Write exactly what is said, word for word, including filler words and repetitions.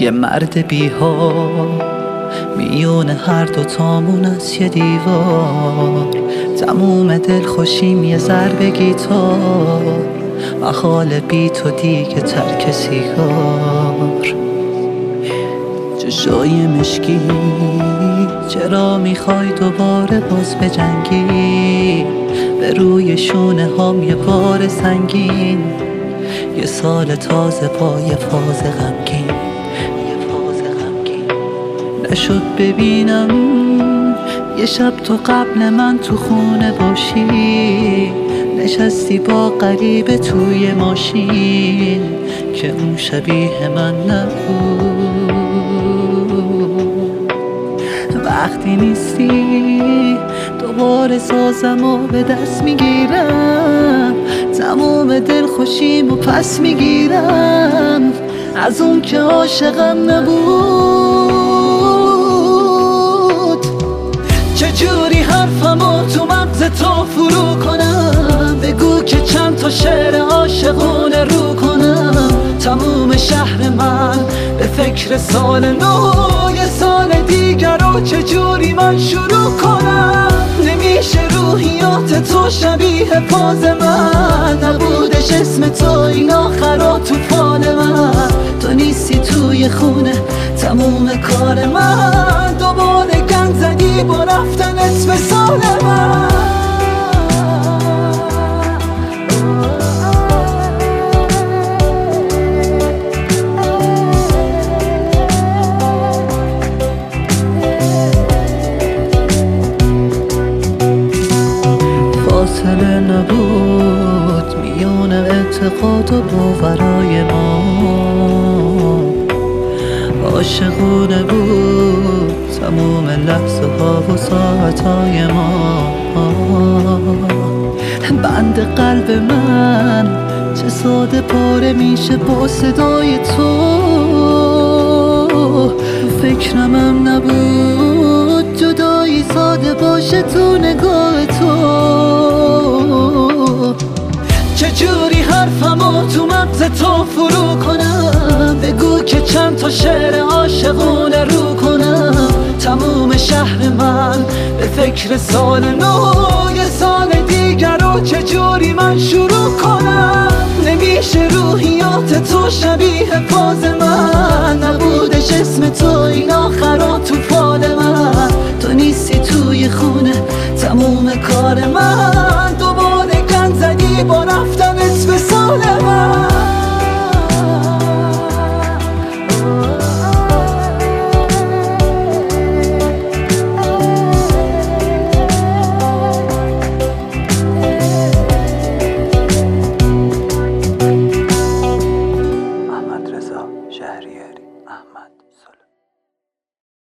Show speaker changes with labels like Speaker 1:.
Speaker 1: یه مرد بی‌حال میون هر دو تامون از یه دیوار، تموم دل خوشیم یه ضرب گیتار، محال بی تو دیگه ترک سیگار. چشای مشکی چرا میخوای دوباره باز بجنگی؟ به روی شونه هام یه بار سنگین، یه سال تازه با یه فاز غمگین، یه فاز غمگین. نشد ببینم یه شب تو قبل من تو خونه باشی، نشستی با غریبه توی ماشین که اون شبیه من نبود. وقتی نیستی دوباره سازمو به دست میگیرم، تمام دل خوشیمو پس میگیرم از اون که عاشقم نبود. چجوری حرفمو تو مغز تو فرو کنم؟ بگو که چند تا شعر عاشقونه رو کنم. تموم شهر من به فکر سال نو، یه سال دیگر رو چجوری من شروع کنم؟ نمیشه روحیات تو شبیه پاز من، نبودش اسم تو این آخرا تو فال من. تو نیستی توی خونه تموم کار من، دوباره گند زدی با رفتن اسم سال من. فاصله نبود میون اعتقاد و باورای ما، عاشقونه بود تموم لحظه ها و ساعتهای ما. بند قلب من چه ساده پاره میشه با صدای تو، فکرمم نبود جدایی ساده باشه تو نگاه تو. چجوری حرفمو تو مغز تو فرو کنم؟ بگو که چند تا شعر عاشقونه رو کنم. تموم شهر من به فکر سال نو، یه سال دیگر رو چجوری من شروع کنم؟ نمیشه روحیات تو شبیه پاز من، نبودش اسم تو اینا